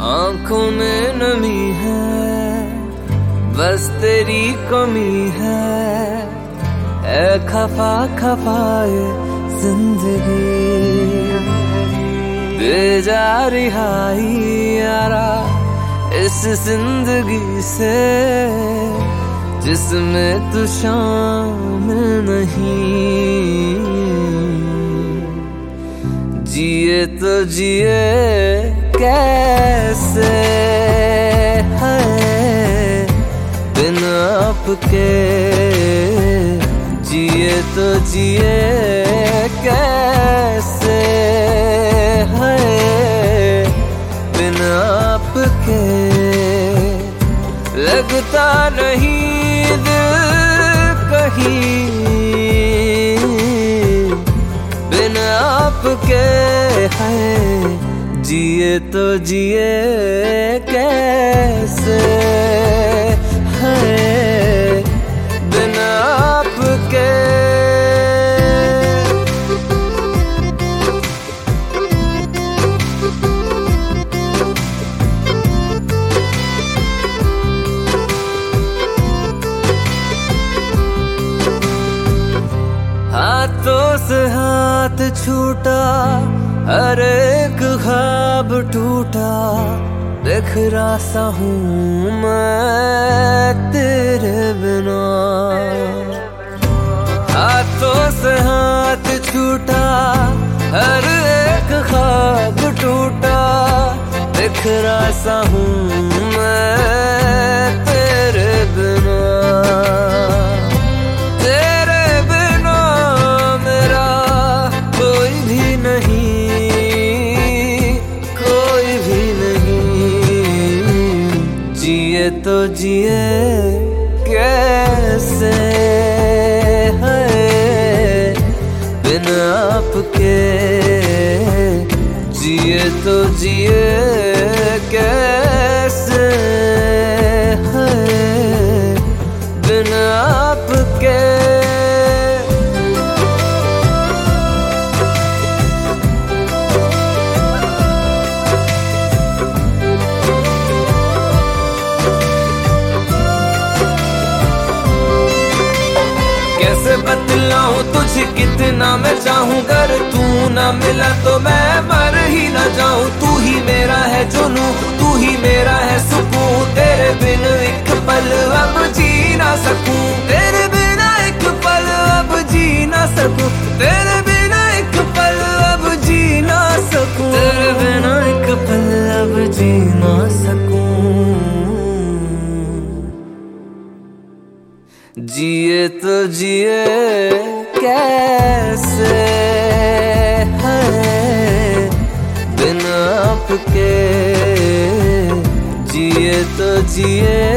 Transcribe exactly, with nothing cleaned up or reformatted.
आंखों में नमी है, बस तेरी कमी है, है खफा खफाए जिंदगी। दे जा रिहाई यारा इस जिंदगी से, जिसमें तू शामिल नहीं। जिए तो जिए कैसे है बिना आपके, जिए तो जिए कैसे है बिना आपके। लगता नहीं दिल कहीं बिना आपके है, जिए तो जिए कैसे है बिना आपके। हाथों से हाथ छूटा, हर एक ख्वाब टूटा, बिखरा सा हूँ मैं तेरे बिना। हाथों से हाथ छूटा, हर एक ख्वाब टूटा, बिखरा सा हूँ मैं तेरे बिना। जिए तो जिए कैसे है बिना आपके, जिए तो जिए कैसे है बिना आपके। कैसे बतलाऊं तुझे कितना मैं चाहूं, अगर तू ना मिला तो मैं मर ही ना जाऊं। तू ही मेरा है जुनूं, तू ही मेरा है सुकून, तेरे बिन एक पल अब जी ना सकूं। तेरे बिना एक पल अब जी ना सकूं, तेरे बिना एक पल अब जी ना सकूं, तेरे बिना एक पल अब जी ना सकूं। जिए तो जिए कैसे है बिना आपके, जिए तो जिए